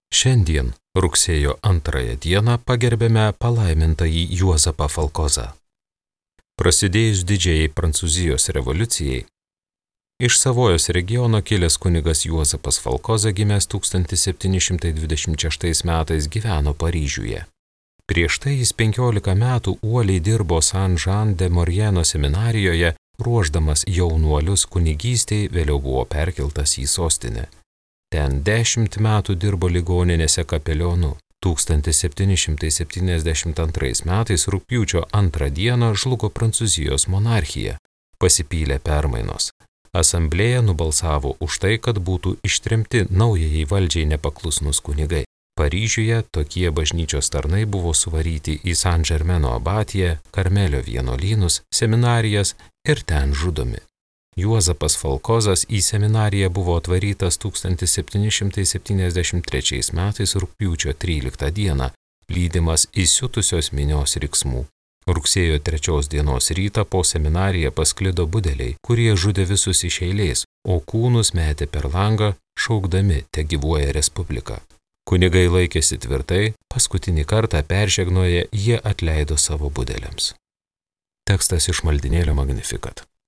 Šiandien, rugsėjo 2 dieną, pagerbėme palaimintąjį Juozapą Falkozą. Prasidėjus didžiajai Prancūzijos revoliucijai, iš Savojos regiono kilęs kunigas Juozapas Falkoza gimęs 1726 metais gyveno Paryžiuje. Prieš tai jis 15 metų uoliai dirbo Saint-Jean-de-Maurienne seminarijoje, ruošdamas jaunuolius kunigystei, vėliau buvo perkeltas į sostinę. Ten 10 metų dirbo ligoninėse kapelionu. 1772 metais rugpjūčio 2 dieną žlugo Prancūzijos monarchija. Pasipylė permainos. Asamblėja nubalsavo už tai, kad būtų ištremti naujajai valdžiai nepaklusnus kunigai. Paryžiuje tokie bažnyčios tarnai buvo suvaryti į Saint-Germaino abatiją, Karmelio vienuolynus, seminarijas ir ten žudomi. Juozapas Falkozas į seminariją buvo atvarytas 1773 metais rugpjūčio 13 dieną, lydimas įsiutusios minios riksmų. Rugsėjo 3 dienos rytą po seminariją pasklido budeliai, kurie žudė visus iš eilės, o kūnus metė per langą, šaukdami tegyvuoja Respublika. Kunigai laikėsi tvirtai, paskutinį kartą peržegnoję jie atleido savo budeliams. Tekstas iš maldinėlio Magnificat.